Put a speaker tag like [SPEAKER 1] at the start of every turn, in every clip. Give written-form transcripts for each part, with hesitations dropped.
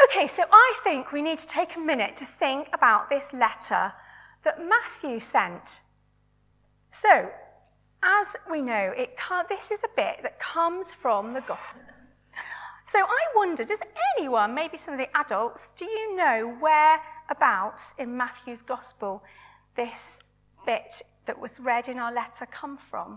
[SPEAKER 1] Okay, so I think we need to take a minute to think about this letter that Matthew sent. So, as we know, this is a bit that comes from the Gospel. So I wonder, does anyone, maybe some of the adults, do you know whereabouts in Matthew's Gospel this bit that was read in our letter come from?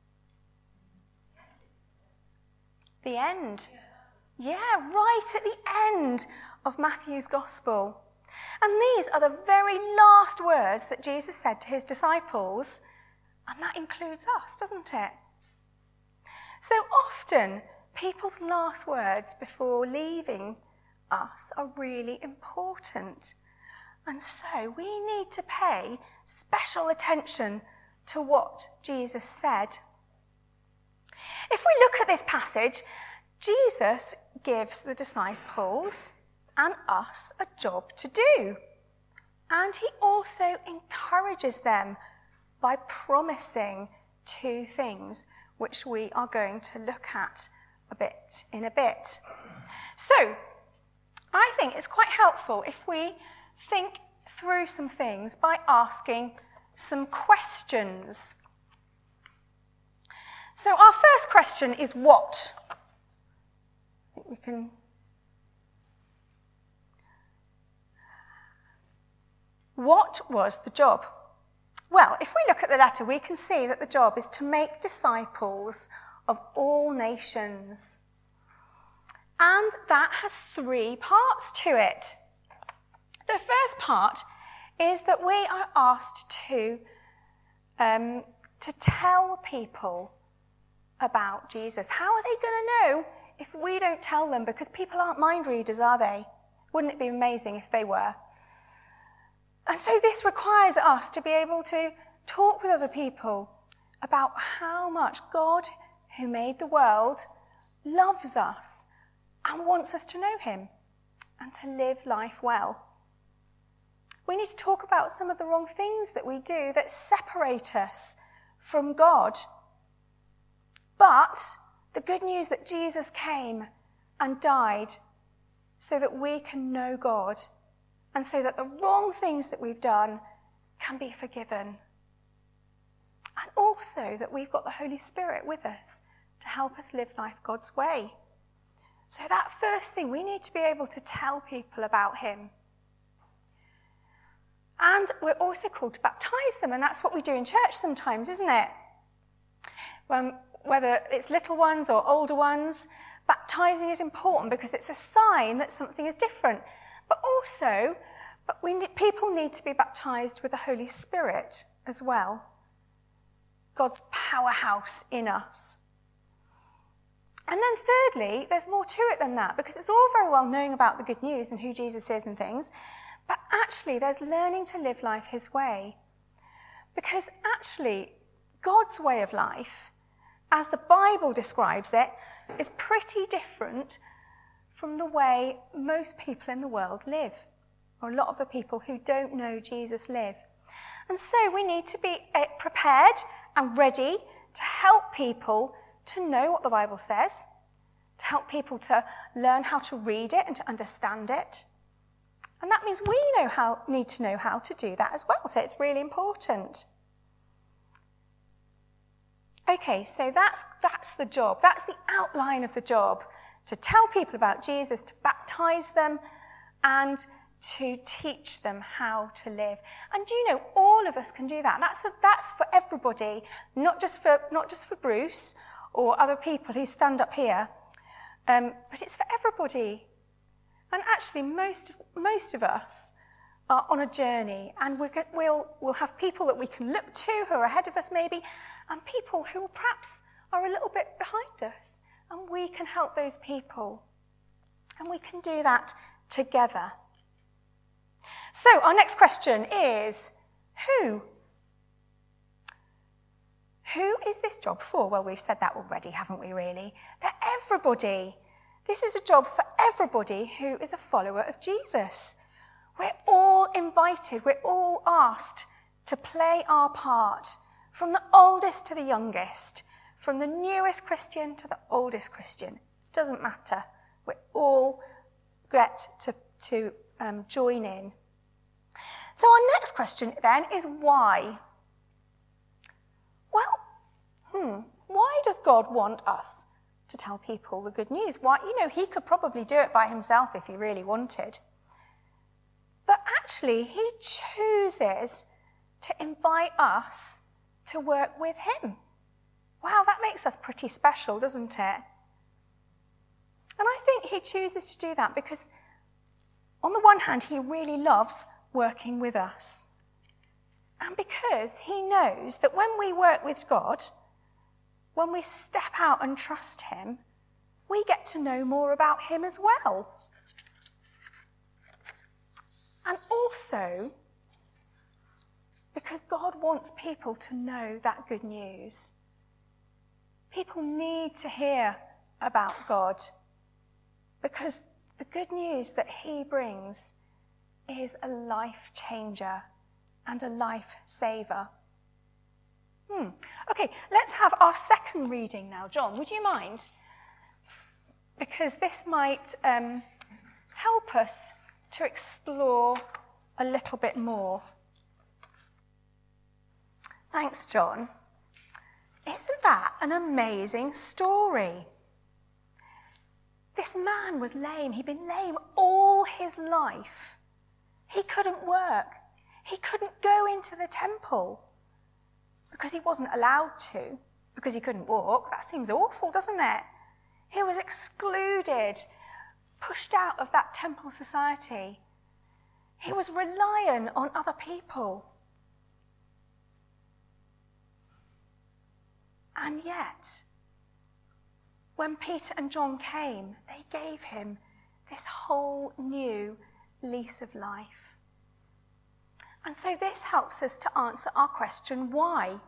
[SPEAKER 1] The end. Yeah, right at the end of Matthew's Gospel. And these are the very last words that Jesus said to his disciples, and that includes us, doesn't it? So often, people's last words before leaving us are really important. And so we need to pay special attention to what Jesus said. If we look at this passage, Jesus gives the disciples and us a job to do. And he also encourages them by promising two things, which we are going to look at in a bit. So, I think it's quite helpful if we think through some things by asking some questions. So our first question is what? I think we can... What was the job? Well, if we look at the letter, we can see that the job is to make disciples of all nations. And that has three parts to it. The first part is that we are asked to tell people about Jesus. How are they going to know if we don't tell them? Because people aren't mind readers, are they? Wouldn't it be amazing if they were? And so this requires us to be able to talk with other people about how much God, who made the world, loves us and wants us to know him and to live life well. We need to talk about some of the wrong things that we do that separate us from God. But the good news that Jesus came and died so that we can know God and so that the wrong things that we've done can be forgiven. And also that we've got the Holy Spirit with us to help us live life God's way. So that first thing, we need to be able to tell people about him. And we're also called to baptize them, and that's what we do in church sometimes, isn't it? Whether it's little ones or older ones, baptizing is important because it's a sign that something is different. But also, people need to be baptized with the Holy Spirit as well. God's powerhouse in us. And then thirdly, there's more to it than that, because it's all very well knowing about the good news and who Jesus is and things, but actually there's learning to live life his way. Because actually, God's way of life, as the Bible describes it, is pretty different from the way most people in the world live, or a lot of the people who don't know Jesus live. And so we need to be prepared and ready to help people to know what the Bible says, to help people to learn how to read it and to understand it. And that means we need to know how to do that as well, so it's really important. Okay, so that's the job. That's the outline of the job, to tell people about Jesus, to baptize them, and to teach them how to live. And all of us can do that. That's for everybody, not just for Bruce or other people who stand up here, but it's for everybody. And actually, most of us are on a journey, and we'll have people that we can look to who are ahead of us maybe, and people who perhaps are a little bit behind us, and we can help those people. And we can do that together. So our next question is, who? Who is this job for? Well, we've said that already, haven't we, really? For everybody. This is a job for everybody who is a follower of Jesus. We're all invited, we're all asked to play our part, from the oldest to the youngest, from the newest Christian to the oldest Christian. Doesn't matter. We're all get to join in. So our next question then is why? Well, why does God want us to tell people the good news? Why? He could probably do it by himself if he really wanted. But actually, he chooses to invite us to work with him. Wow, that makes us pretty special, doesn't it? And I think he chooses to do that because, on the one hand, he really loves working with us. And because he knows that when we work with God, when we step out and trust him, we get to know more about him as well. And also, because God wants people to know that good news. People need to hear about God because the good news that he brings is a life changer and a life saver. Okay, let's have our second reading now. John, would you mind? Because this might help us to explore a little bit more. Thanks, John. Isn't that an amazing story? This man was lame. He'd been lame all his life. He couldn't work. He couldn't go into the temple because he wasn't allowed to, because he couldn't walk. That seems awful, doesn't it? He was excluded, pushed out of that temple society. He was reliant on other people. And yet, when Peter and John came, they gave him this whole new lease of life. And so this helps us to answer our question, why?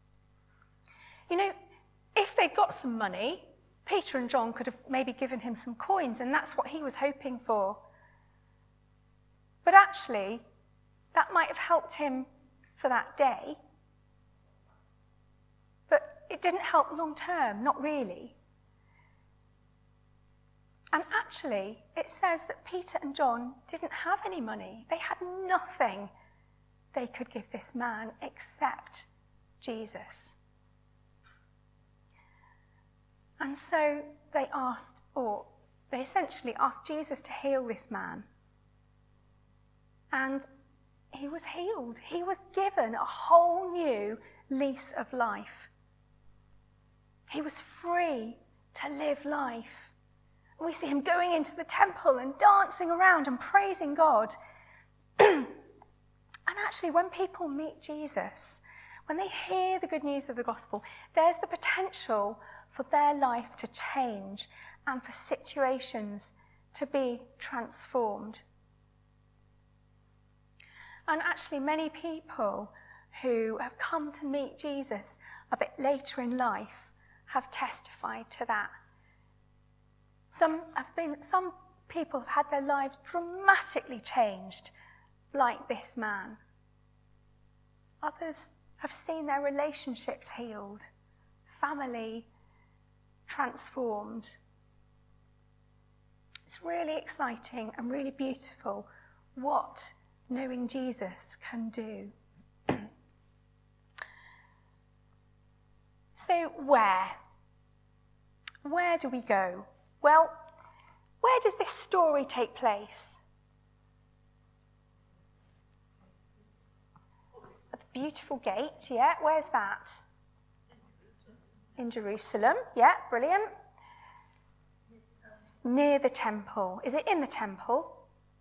[SPEAKER 1] If they'd got some money, Peter and John could have maybe given him some coins, and that's what he was hoping for. But actually, that might have helped him for that day. But it didn't help long term, not really. And actually, it says that Peter and John didn't have any money. They had nothing they could give this man except Jesus. And so they essentially asked Jesus to heal this man. And he was healed. He was given a whole new lease of life. He was free to live life. We see him going into the temple and dancing around and praising God. And actually, when people meet Jesus, when they hear the good news of the gospel, there's the potential for their life to change and for situations to be transformed. And actually, many people who have come to meet Jesus a bit later in life have testified to that. Some people have had their lives dramatically changed, like this man. Others have seen their relationships healed, family transformed. It's really exciting and really beautiful what knowing Jesus can do. So where do we go? Well, where does this story take place? At the beautiful gate, yeah. Where's that? In Jerusalem, yeah, brilliant. Near the temple. Is it in the temple?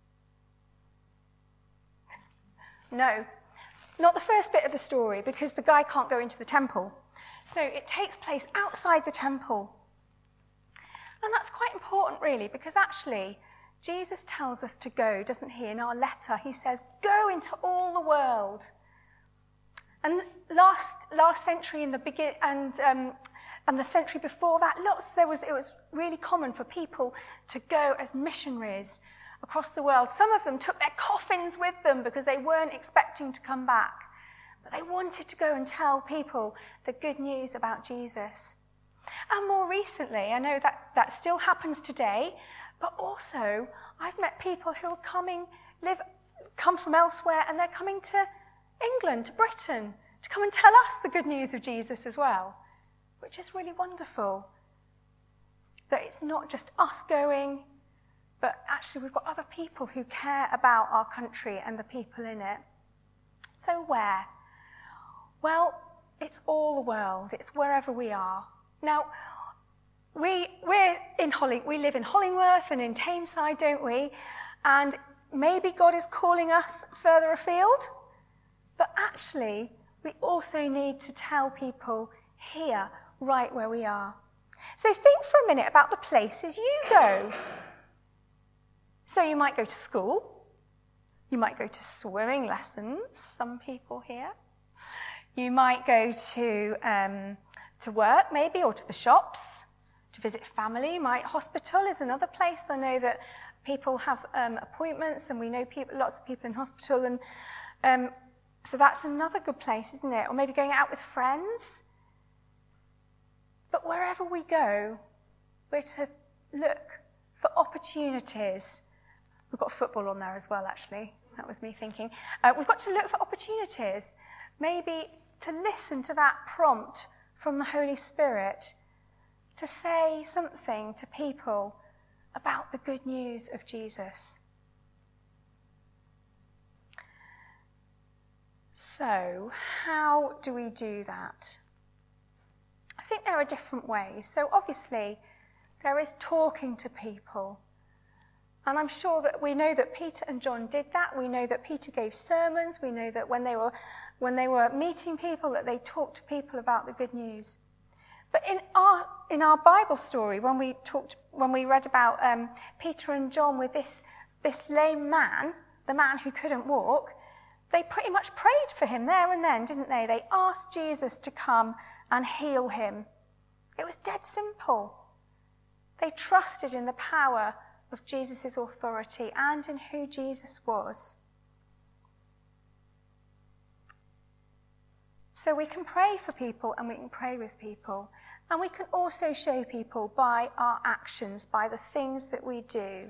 [SPEAKER 1] No, not the first bit of the story, because the guy can't go into the temple. So it takes place outside the temple. And that's quite important, really, because actually Jesus tells us to go, doesn't he? In our letter, he says, go into all the world. And last century and the century before that, it was really common for people to go as missionaries across the world. Some of them took their coffins with them because they weren't expecting to come back. But they wanted to go and tell people the good news about Jesus. And more recently, I know that still happens today, but also I've met people who are come from elsewhere, and they're coming to England, to Britain, to come and tell us the good news of Jesus as well, which is really wonderful. That it's not just us going, but actually we've got other people who care about our country and the people in it. So where? Well, it's all the world. It's wherever we are. Now, we live in Hollingworth and in Tameside, don't we? And maybe God is calling us further afield, but actually we also need to tell people here, right where we are. So think for a minute about the places you go. So you might go to school. You might go to swimming lessons, some people here. You might go to work maybe, or to the shops, to visit family. Hospital is another place. I know that people have appointments, and we know lots of people in hospital, and so that's another good place, isn't it? Or maybe going out with friends. But wherever we go, we're to look for opportunities. We've got football on there as well, actually. That was me thinking. We've got to look for opportunities, maybe to listen to that prompt from the Holy Spirit, to say something to people about the good news of Jesus. So, how do we do that? I think there are different ways. So obviously, there is talking to people. And I'm sure that we know that Peter and John did that. We know that Peter gave sermons. We know that when they were meeting people, that they talked to people about the good news. But in our Bible story, when we read about Peter and John with this lame man, the man who couldn't walk, they pretty much prayed for him there and then, didn't they? They asked Jesus to come and heal him. It was dead simple. They trusted in the power of Jesus' authority and in who Jesus was. So we can pray for people, and we can pray with people. And we can also show people by our actions, by the things that we do.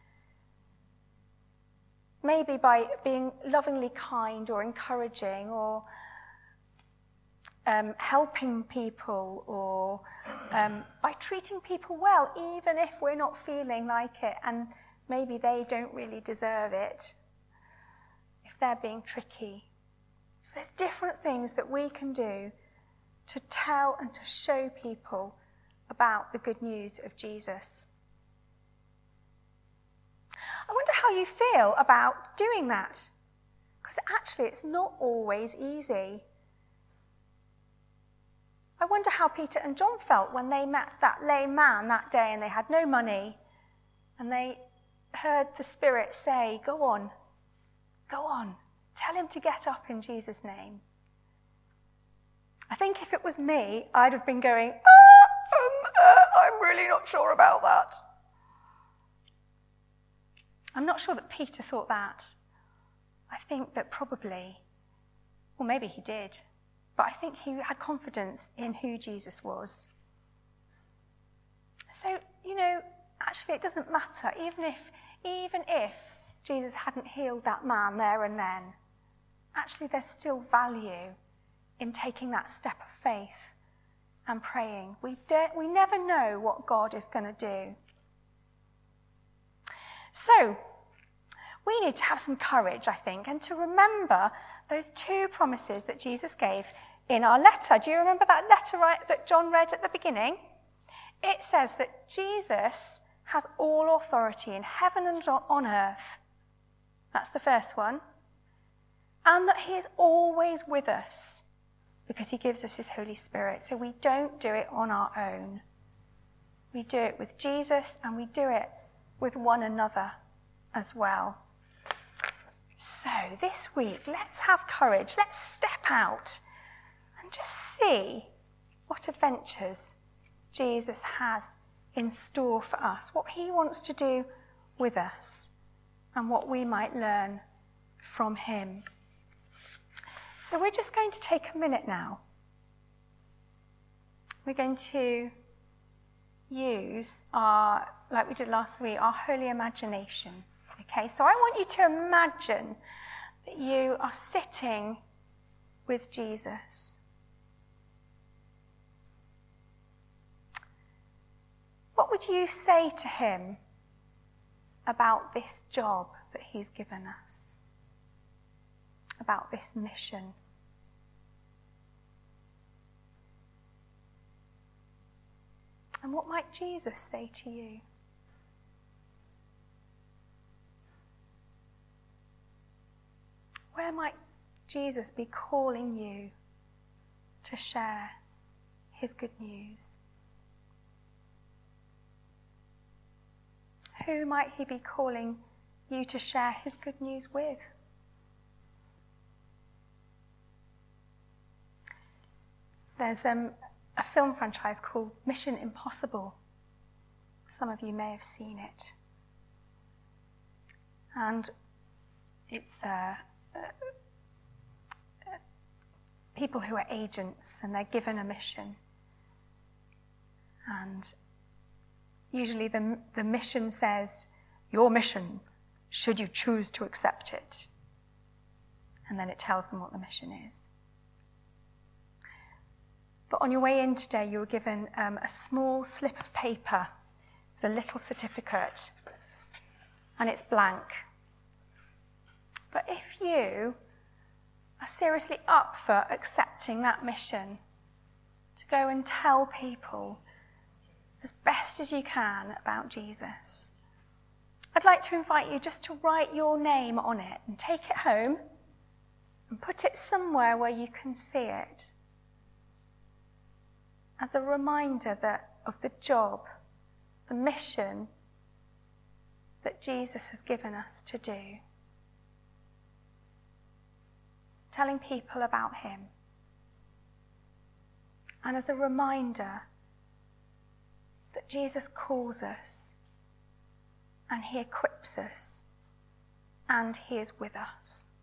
[SPEAKER 1] Maybe by being lovingly kind or encouraging, or helping people, or by treating people well, even if we're not feeling like it and maybe they don't really deserve it, if they're being tricky. So there's different things that we can do to tell and to show people about the good news of Jesus. I wonder how you feel about doing that, because actually it's not always easy. I wonder how Peter and John felt when they met that lame man that day and they had no money, and they heard the Spirit say, go on, tell him to get up in Jesus' name. I think if it was me, I'd have been going, I'm really not sure about that. I'm not sure that Peter thought that. I think that probably, or maybe he did, but I think he had confidence in who Jesus was. So, actually it doesn't matter, even if Jesus hadn't healed that man there and then, actually there's still value in taking that step of faith and praying. We never know what God is going to do. So, we need to have some courage, I think, and to remember those two promises that Jesus gave in our letter. Do you remember that letter that John read at the beginning? It says that Jesus has all authority in heaven and on earth. That's the first one. And that he is always with us because he gives us his Holy Spirit. So we don't do it on our own. We do it with Jesus, and we do it with one another as well. So this week, let's have courage. Let's step out and just see what adventures Jesus has in store for us, what he wants to do with us, and what we might learn from him. So we're just going to take a minute now. We're going to use our, like we did last week, our holy imagination. Okay, so I want you to imagine that you are sitting with Jesus. What would you say to him about this job that he's given us? About this mission? And what might Jesus say to you? Where might Jesus be calling you to share his good news? Who might he be calling you to share his good news with? There's a film franchise called Mission Impossible. Some of you may have seen it. And it's people who are agents, and they're given a mission. And usually the mission says, your mission, should you choose to accept it. And then it tells them what the mission is. But on your way in today, you were given a small slip of paper. It's a little certificate, and it's blank. But if you are seriously up for accepting that mission, to go and tell people as best as you can about Jesus, I'd like to invite you just to write your name on it and take it home and put it somewhere where you can see it, as a reminder of the job, the mission that Jesus has given us to do. Telling people about him. And as a reminder that Jesus calls us, and he equips us, and he is with us.